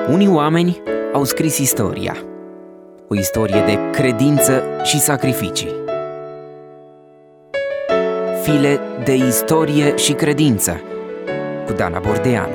Unii oameni au scris istoria, o istorie de credință și sacrificii. File de istorie și credință cu Dana Bordeanu.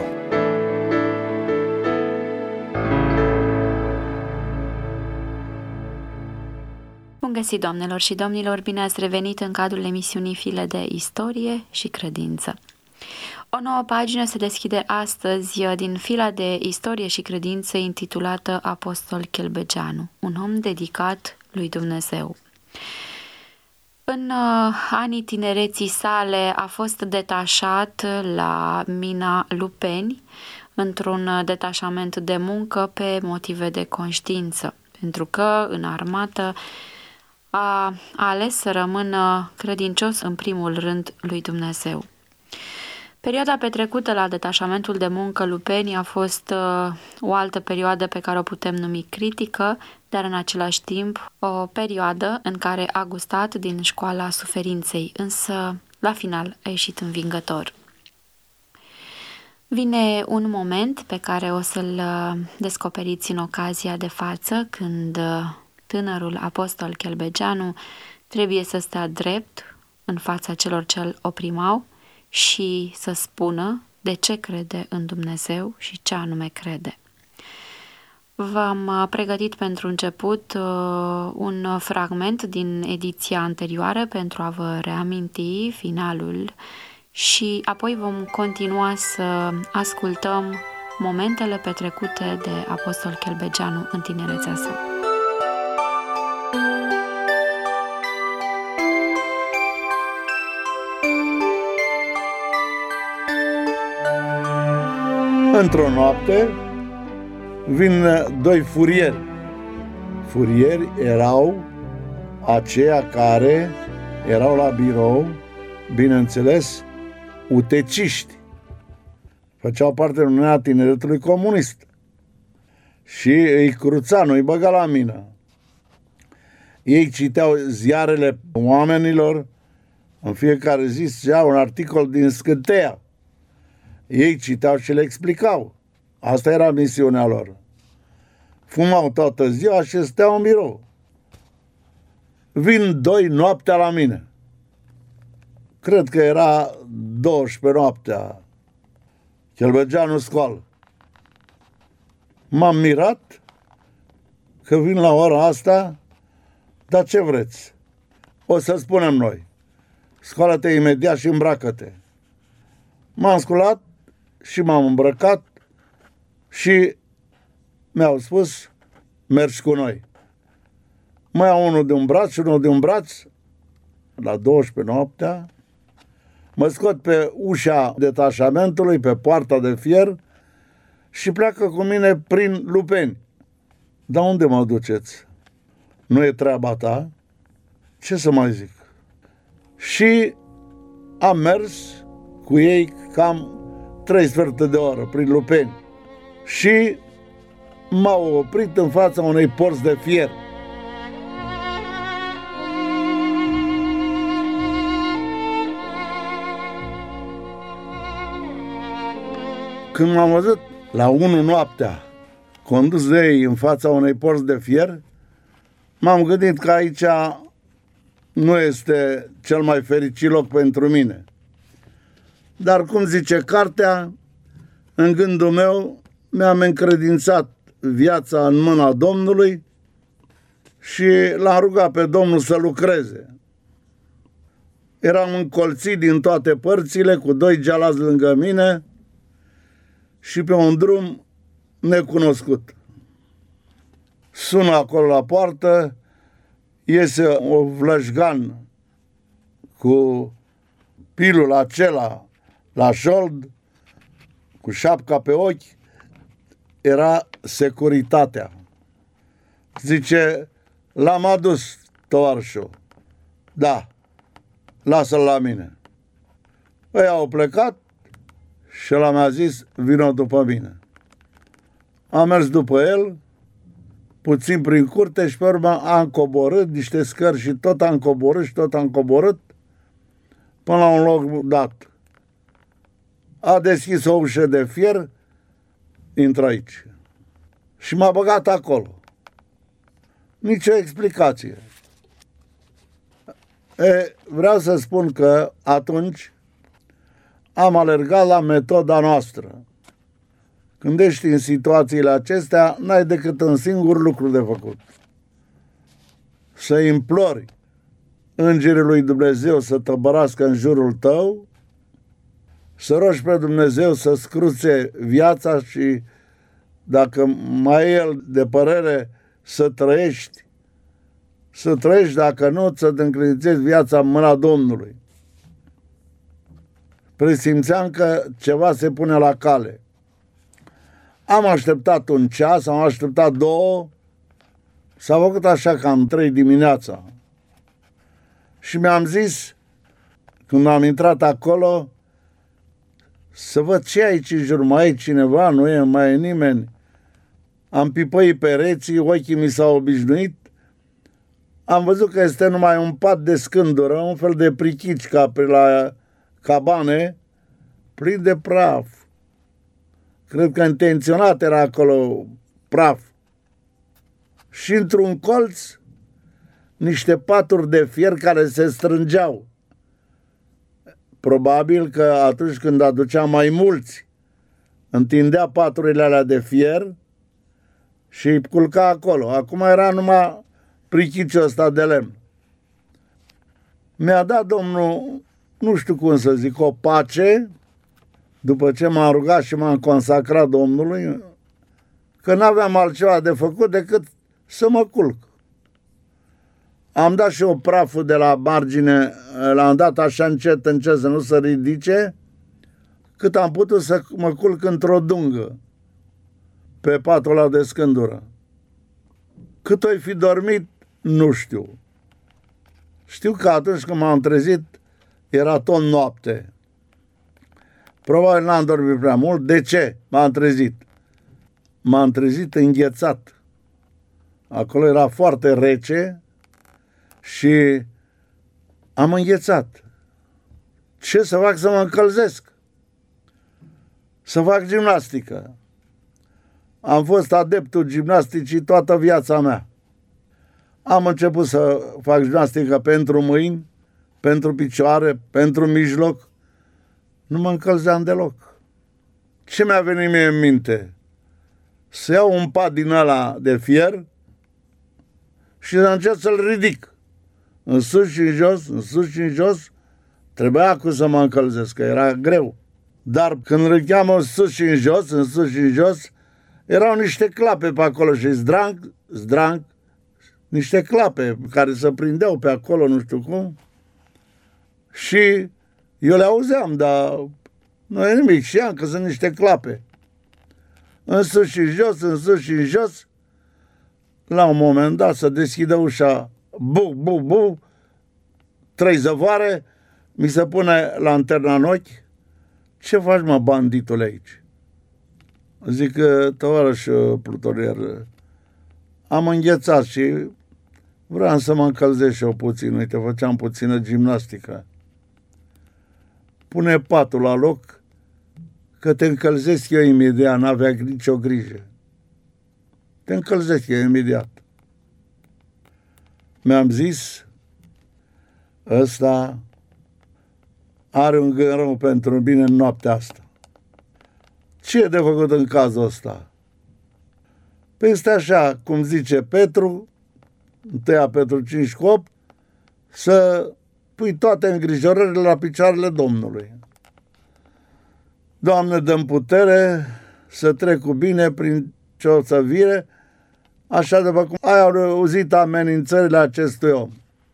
Bun găsit, doamnelor și domnilor, bine ați revenit în cadrul emisiunii File de istorie și credință. O nouă pagină se deschide astăzi din fila de istorie și credință intitulată Apostol Chelbegeanu, un om dedicat lui Dumnezeu. În anii tinereții sale a fost detașat la mina Lupeni într-un detașament de muncă pe motive de conștiință, pentru că în armată a ales să rămână credincios în primul rând lui Dumnezeu. Perioada petrecută la detașamentul de muncă Lupeni a fost o altă perioadă pe care o putem numi critică, dar în același timp o perioadă în care a gustat din școala suferinței, însă la final a ieșit învingător. Vine un moment pe care o să-l descoperiți în ocazia de față, când tânărul apostol Chelbegeanu trebuie să stea drept în fața celor ce îl oprimau și să spună de ce crede în Dumnezeu și ce anume crede. V-am pregătit pentru început un fragment din ediția anterioară pentru a vă reaminti finalul și apoi vom continua să ascultăm momentele petrecute de apostol Chelbegeanu în tinerețea sa. Într-o noapte vin doi furieri. Furieri erau aceia care erau la birou, bineînțeles, uteciști. Făceau parte din Uniunea Tineretului Comunist. Și îi cruța, nu îi băga la mină. Ei citeau ziarele oamenilor, în fiecare zi zicea un articol din Scânteia. Ei citeau și le explicau. Asta era misiunea lor. Fumau toată ziua și steau în birou. Vin doi noaptea la mine. Cred că era 12 noaptea. Chelbegeanu scoală. M-am mirat că vin la ora asta, dar ce vreți? O să spunem noi. Scoală-te imediat și îmbracă-te. M-am sculat și m-am îmbrăcat și mi-au spus, mergi cu noi. Mă iau unul de un braț și unul de un braț, la 12 noaptea, mă scot pe ușa detașamentului, pe poarta de fier și pleacă cu mine prin Lupeni. Dar unde mă duceți? Nu e treaba ta? Ce să mai zic? Și am mers cu ei cam 3 sferturi de oră prin Lupeni și m-au oprit în fața unei porți de fier. Când m-am văzut la 1 noaptea condus de ei în fața unei porți de fier, m-am gândit că aici nu este cel mai fericit loc pentru mine. Dar, cum zice cartea, în gândul meu mi-am încredințat viața în mâna Domnului și l-am rugat pe Domnul să lucreze. Eram încolțit din toate părțile, cu 2 gealați lângă mine și pe un drum necunoscut. Sună acolo la poartă, iese o vlășgan cu pilul acela la șold, cu șapca pe ochi, era securitatea. Zice, l-am adus, tovarășul. Da, lasă-l la mine. Ăia au plecat și ăla mi-a zis, vină după mine. Am mers după el, puțin prin curte și pe urmă am coborât niște scări și tot am coborât până la un loc dat. A deschis o ușă de fier, intră aici. și m-a băgat acolo. Nici o explicație. Vreau să spun că atunci am alergat la metoda noastră. Când ești în situațiile acestea, n-ai decât un singur lucru de făcut. Să implori Îngerii lui Dumnezeu să tăbărască în jurul tău, să rogi pe Dumnezeu să scruțe viața și, dacă mai e El de părere, să trăiești, dacă nu, să te încredințezi viața în mâna Domnului. Presimțeam că ceva se pune la cale. Am așteptat un ceas, am așteptat 2, s-a făcut așa cam 3 dimineața. Și mi-am zis, când am intrat acolo, să văd ce aici în jur, mai e cineva, nu e, mai e nimeni. Am pipăit pereții, ochii mi s-au obișnuit. Am văzut că este numai un pat de scândură, un fel de prichici ca pe la cabane, plin de praf. Cred că intenționat era acolo praf. Și într-un colț, niște paturi de fier care se strângeau. Probabil că atunci când aducea mai mulți, întindea paturile alea de fier și îi culca acolo. Acum era numai prichiciul ăsta de lemn. Mi-a dat Domnul, nu știu cum să zic, o pace, după ce m-am rugat și m-am consacrat Domnului, că n-aveam altceva de făcut decât să mă culc. Am dat și o praful de la margine, l-am dat așa încet să nu se ridice, cât am putut să mă culc într-o dungă pe patul ăla de scândură. Cât oi fi dormit, nu știu. Știu că atunci când m-am trezit, era tot noapte. Probabil n-am dormit prea mult. De ce m-am trezit? M-am trezit înghețat. Acolo era foarte rece și am înghețat. Ce să fac? Să mă încălzesc. Să fac gimnastică. Am fost adeptul gimnasticii toată viața mea. Am început să fac gimnastică pentru mâini, pentru picioare, pentru mijloc. Nu mă încălzeam deloc. Ce mi-a venit mie în minte? Să iau un pat din ăla de fier și să încerc să-l ridic. În sus și în jos, în sus și în jos. Trebuia acum să mă încălzesc, că era greu. Dar când ridiceam în sus și în jos, în sus și în jos, erau niște clape pe acolo și zdranc, niște clape care se prindeau pe acolo, nu știu cum. Și eu le auzeam, dar nu e nimic. Știam că sunt niște clape. În sus și în jos, în sus și în jos. La un moment dat se deschide ușa, bu, 3 zăvoare, mi se pune lanterna în ochi. Ce faci, mă, banditule, aici? Zic, tovarăș plutonier, am înghețat și vreau să mă încălzesc și eu puțin. Uite, făceam puțină gimnastică. Pune patul la loc, că te încălzesc eu imediat, n-avea nicio grijă. Te încălzesc eu imediat. Mi-am zis, ăsta are un gând rău pentru mine în noaptea asta. Ce e de făcut în cazul ăsta? Păi este așa, cum zice Petru, 1 Petru 5:8, să pui toate îngrijorările la picioarele Domnului. Doamne, dă-mi putere să trec cu bine prin ce o să vire, așa după cum ai auzit amenințările acestui om.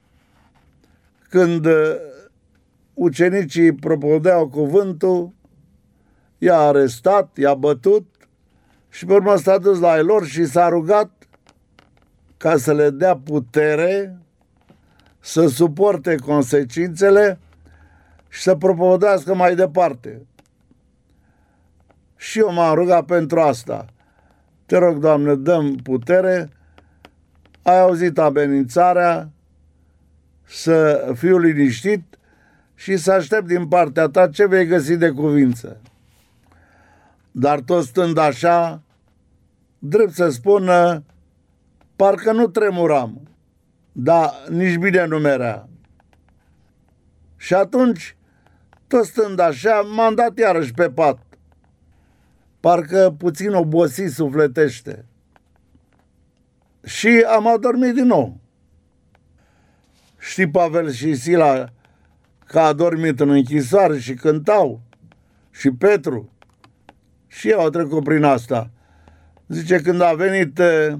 Când ucenicii propodeau cuvântul, i-a arestat, i-a bătut și pe urmă s-a dus la ei lor și s-a rugat ca să le dea putere să suporte consecințele și să propodească mai departe. Și eu m-am rugat pentru asta. Te rog, Doamne, dă-mi putere, ai auzit amenințarea, să fiu liniștit și să aștept din partea ta ce vei găsi de cuvință. Dar tot stând așa, drept să spun, parcă nu tremuram, dar nici bine nu merea. Și atunci, tot stând așa, m-am dat iarăși pe pat. Parcă puțin obosit sufletește. Și am adormit din nou. Știi, Pavel și Sila, că a dormit în închisoare și cântau. Și Petru. Și eu au trecut prin asta. Zice, când a venit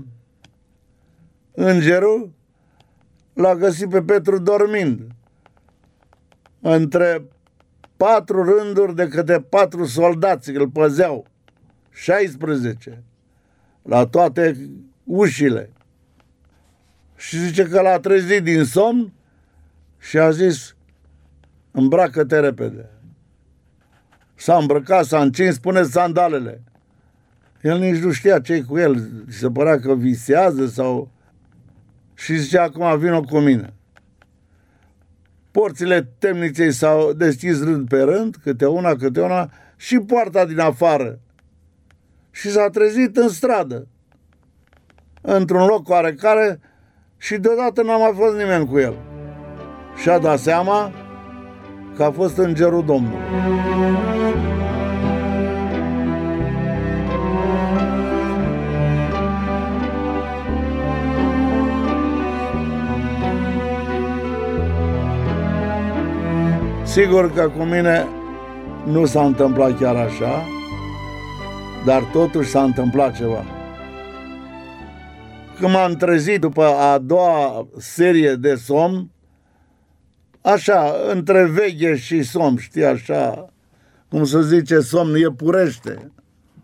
îngerul, l-a găsit pe Petru dormind. Între 4 rânduri de câte 4 soldați îl păzeau. 16. La toate ușile. Și zice că l-a trezit din somn și a zis, îmbracă-te repede. S-a îmbrăcat, s-a încins, pune sandalele. El nici nu știa ce-i cu el. Se părea că visează sau... Și zice, acum vino cu mine. Porțile temniței s-au deschis rând pe rând, câte una, și poarta din afară. Și s-a trezit în stradă, într-un loc oarecare, și deodată n-a mai fost nimeni cu el. Și-a dat seama că a fost îngerul Domnului. Sigur că cu mine nu s-a întâmplat chiar așa, dar totuși s-a întâmplat ceva. Când m-am trezit după a doua serie de somn, așa, între veche și somn, știi, așa, cum se zice, somn iepurește.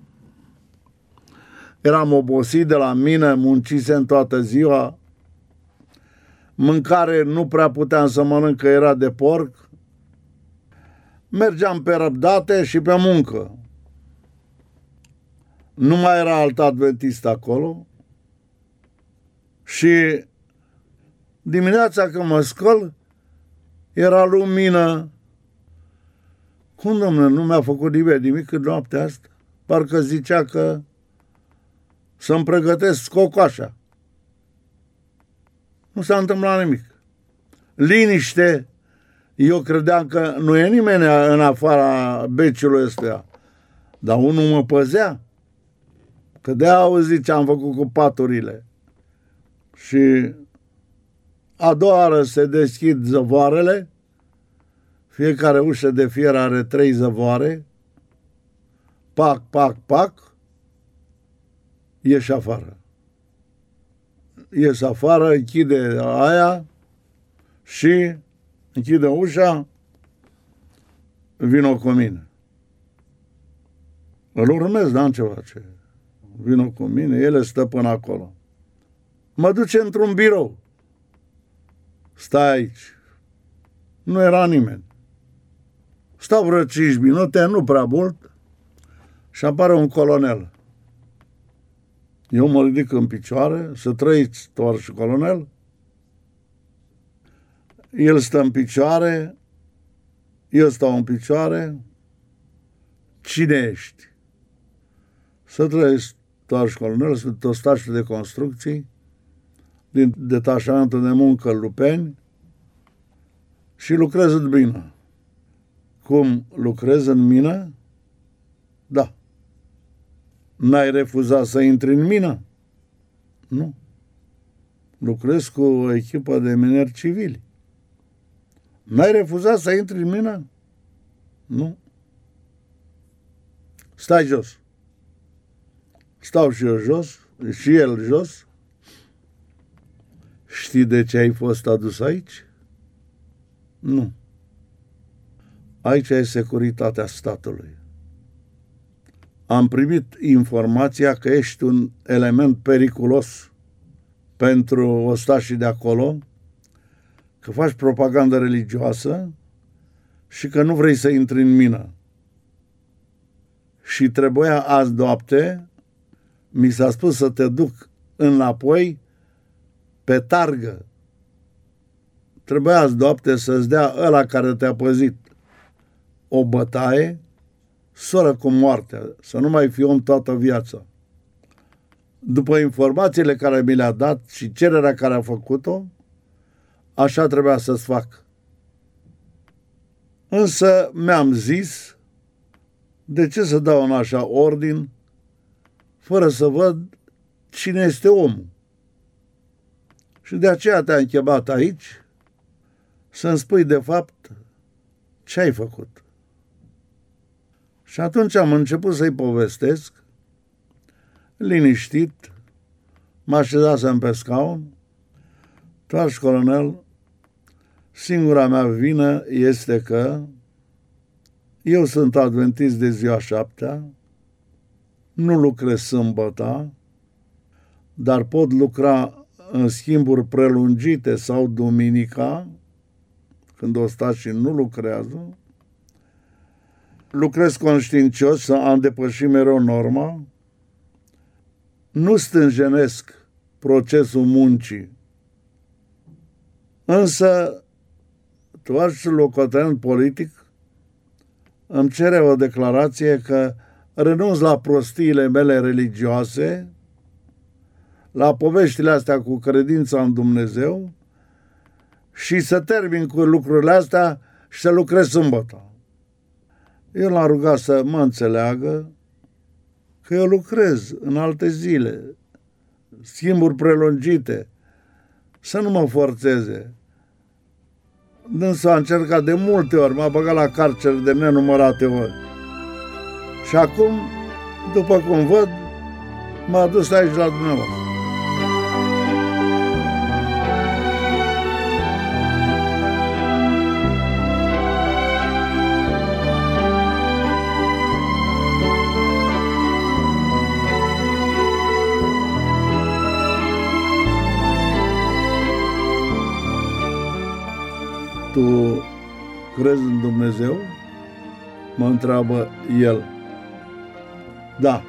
Eram obosit de la mine, muncisem toată ziua, mâncare nu prea puteam să mănânc, că era de porc, mergeam pe răbdate și pe muncă. Nu mai era alt adventist acolo și dimineața când mă scol, era lumină. Cum, domnule, nu mi-a făcut nimic în noaptea asta? Parcă zicea că să-mi pregătesc cocoașa. Nu s-a întâmplat nimic. Liniște. Eu credeam că nu e nimeni în afara beciului ăsta, dar unul mă păzea. Că de-aia auzit ce am făcut cu paturile. Și a doua oară se deschid zăvoarele, fiecare ușă de fier are 3 zăvoare, pac, pac, pac, ieși afară. Ieși afară, închide aia și închide ușa, vino cu mine. Îl urmez, n-am ceva ce. Vino cu mine, ele stă până acolo. Mă duce într-un birou. Stai aici. Nu era nimeni. Stau vreo 5 minute, nu prea mult, și apare un colonel. Eu mă ridic în picioare, să trăiți, tovarășul colonel. El stă în picioare, eu stau în picioare. Cine ești? Să trăiți, tovarășul colonel, sunt ostașul de construcții din detașamentul de muncă Lupeni și lucrez în mină. Cum lucrez în mină? Da. N-ai refuzat să intri în mină? Nu. Lucrez cu o echipă de mineri civili. N-ai refuzat să intri în mină? Nu. Stai jos. Stau și eu jos, și el jos. Știi de ce ai fost adus aici? Nu. Aici e securitatea statului. Am primit informația că ești un element periculos pentru ostașii de acolo, că faci propagandă religioasă și că nu vrei să intri în mină. Și trebuia azi noapte, mi s-a spus să te duc înapoi pe targă. Trebuia azi noapte să-ți dea ăla care te-a păzit o bătaie, soră cu moartea, să nu mai fii om toată viața. după informațiile care mi le-a dat și cererea care a făcut-o, așa trebuia să-ți fac. Însă mi-am zis, de ce să dau în așa ordin, fără să văd cine este omul? Și de aceea te-am chemat aici, să-mi spui de fapt ce ai făcut. Și atunci am început să-i povestesc, liniștit, mă așezasem pe scaun. Toarș colonel, singura mea vină este că eu sunt adventist de ziua 7-a, nu lucrez sâmbăta, dar pot lucra în schimburi prelungite sau duminica, când o sta și nu lucrează. Lucrez conștiincios, să am depășit mereu norma. Nu stânjenesc procesul muncii. Însă, toarș locotenent politic îmi cere o declarație că renunț la prostiile mele religioase, la poveștile astea cu credința în Dumnezeu și să termin cu lucrurile astea și să lucrez sâmbătă. Eu l-am rugat să mă înțeleagă că eu lucrez în alte zile, schimburi prelungite, să nu mă forțeze. Dânsul a încercat de multe ori, m-a băgat la carcer de nenumărate ori. Și acum, după cum văd, m-a dus aici la dumneavoastră. Tu crezi în Dumnezeu? Mă întreabă el. Da.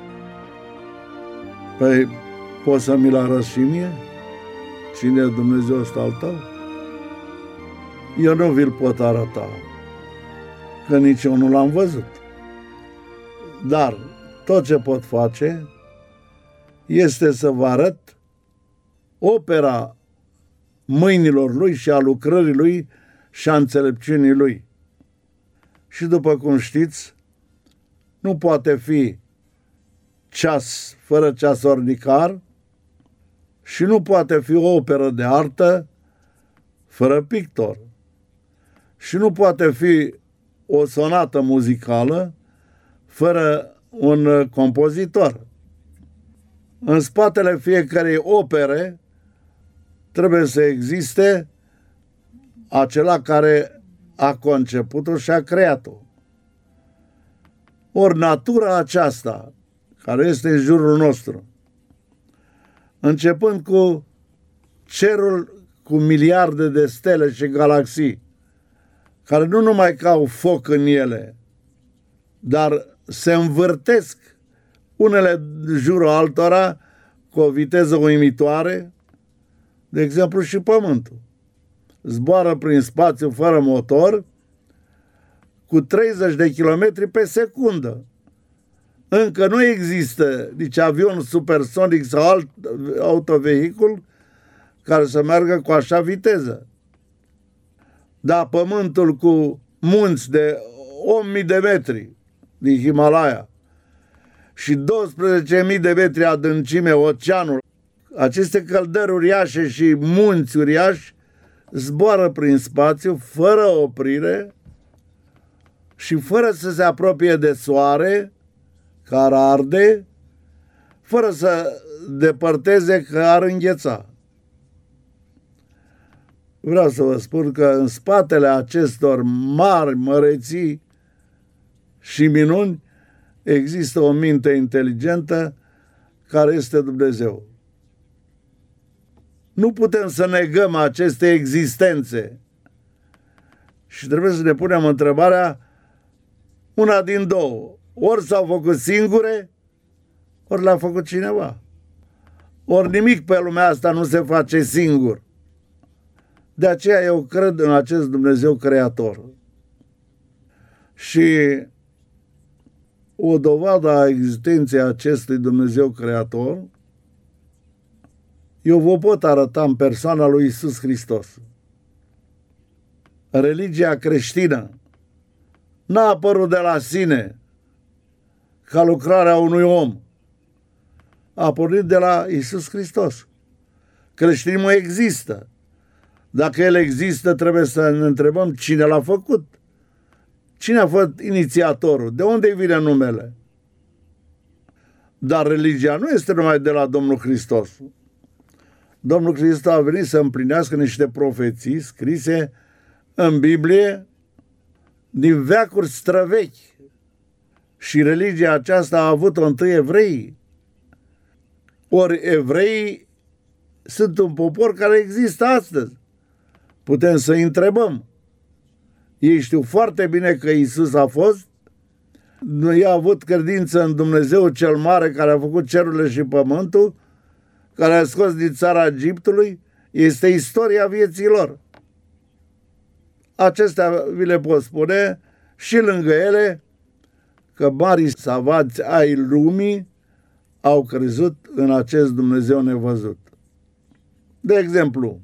Păi, poți să mi-l arăți și mie? Cine e Dumnezeu ăsta al tău? Eu nu vi-l pot arăta, că nici eu nu l-am văzut. Dar tot ce pot face este să vă arăt opera mâinilor lui și a lucrării lui și a înțelepciunii lui. Și după cum știți, nu poate fi ceas fără ceasornicar și nu poate fi o operă de artă fără pictor. Și nu poate fi o sonată muzicală fără un compozitor. În spatele fiecărei opere trebuie să existe acela care a conceput-o și a creat-o. Ori natura aceasta, care este în jurul nostru, începând cu cerul cu miliarde de stele și galaxii, care nu numai că au foc în ele, dar se învârtesc unele în jurul altora cu o viteză uimitoare, de exemplu și Pământul. Zboară prin spațiu fără motor cu 30 de kilometri pe secundă. Încă nu există nici avion supersonic sau alt autovehicul care să meargă cu așa viteză. Da, Pământul cu munți de 8.000 de metri din Himalaya și 12.000 de metri adâncime oceanul, aceste căldări uriașe și munți uriași zboară prin spațiu fără oprire și fără să se apropie de soare care arde, fără să depărteze că ar îngheța. Vreau să vă spun că în spatele acestor mari măreții și minuni există o minte inteligentă care este Dumnezeu. Nu putem să negăm aceste existențe. Și trebuie să ne punem întrebarea una din două. Ori s-au făcut singure, ori le-a făcut cineva. Ori nimic pe lumea asta nu se face singur. De aceea eu cred în acest Dumnezeu creator. Și o dovadă a existenței acestui Dumnezeu creator Eu vă pot arăta în persoana lui Iisus Hristos. Religia creștină n-a apărut de la sine ca lucrarea unui om. A pornit de la Iisus Hristos. Creștinismul există. Dacă el există, trebuie să ne întrebăm cine l-a făcut. Cine a fost inițiatorul? De unde vine numele? Dar religia nu este numai de la Domnul Hristos. Domnul Hristos a venit să împlinească niște profeții scrise în Biblie din veacuri străvechi. Și religia aceasta a avut-o întâi evreii. Ori evreii sunt un popor care există astăzi. Putem să-i întrebăm. Ei știu foarte bine că Iisus a fost. Ei au avut credință în Dumnezeu cel mare care a făcut cerurile și pământul, care a scos din țara Egiptului. Este istoria vieții lor. Acestea vi le pot spune și lângă ele că marii savați ai lumii au crezut în acest Dumnezeu nevăzut. De exemplu,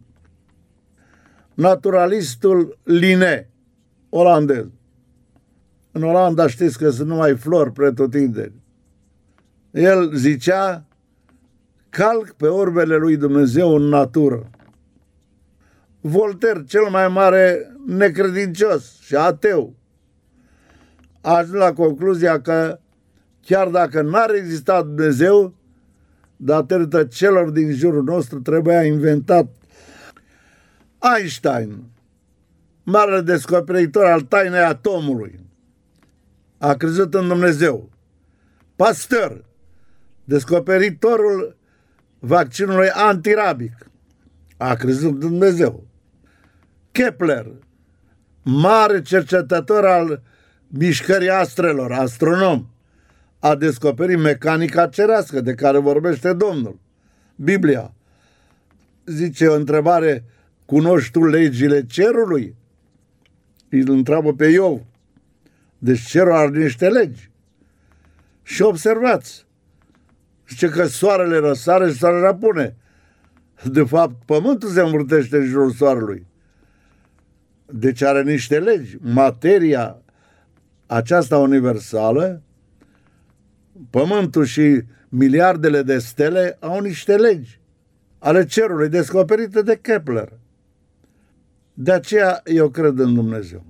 naturalistul Linné, olandez. În Olanda știți că sunt numai flori pretutindeni. El zicea, calc pe orbele lui Dumnezeu în natură. Voltaire, cel mai mare necredincios și ateu, a ajuns la concluzia că chiar dacă n-ar exista Dumnezeu, datorită celor din jurul nostru trebuia inventat. Einstein, marele descoperitor al tainei atomului, a crezut în Dumnezeu. Pasteur, descoperitorul vaccinului antirabic, a crezut în Dumnezeu. Kepler, mare cercetător al mișcării astrelor, astronom, a descoperit mecanica cerească de care vorbește Domnul. Biblia zice o întrebare, cunoști tu legile cerului? Îl întreabă pe Iov. Deci cerul are niște legi. Și observați, zice că soarele răsare și soarele răpune. De fapt, pământul se învârtește în jurul soarelui. Deci are niște legi. Materia aceasta universală, pământul și miliardele de stele au niște legi ale cerului descoperite de Kepler. De aceea eu cred în Dumnezeu.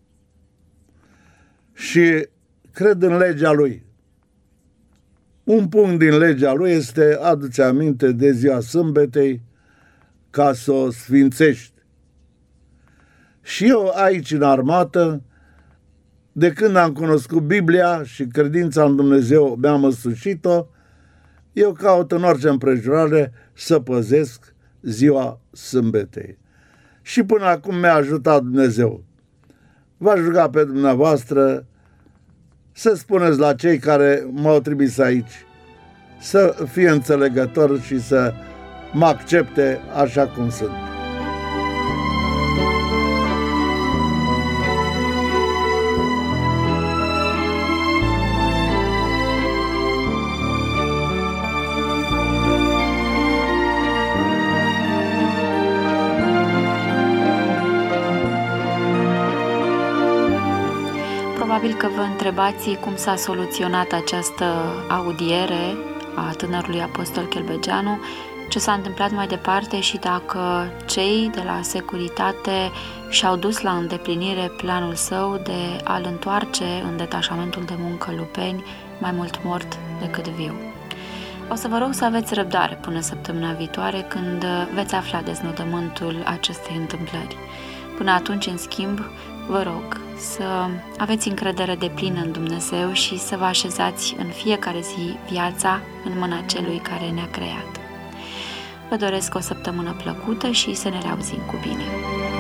Și cred în legea Lui. Un punct din legea Lui este aduce aminte de ziua sâmbetei ca să o sfințești. Și eu aici în armată, de când am cunoscut Biblia și credința în Dumnezeu mi-am măsușit-o, eu caut în orice împrejurare să păzesc ziua sâmbetei. Și până acum mi-a ajutat Dumnezeu. V-aș ruga pe dumneavoastră să spuneți la cei care m-au trimis aici să fie înțelegători și să mă accepte așa cum sunt. Probabil că vă întrebați cum s-a soluționat această audiere a tânărului apostol Chelbegeanu, ce s-a întâmplat mai departe și dacă cei de la securitate și-au dus la îndeplinire planul său de a-l întoarce în detașamentul de muncă Lupeni mai mult mort decât viu. O să vă rog să aveți răbdare până săptămâna viitoare, când veți afla deznodământul acestei întâmplări. Până atunci, în schimb, vă rog să aveți încredere deplină în Dumnezeu și să vă așezați în fiecare zi viața în mâna Celui care ne-a creat. Vă doresc o săptămână plăcută și să ne reauzim cu bine!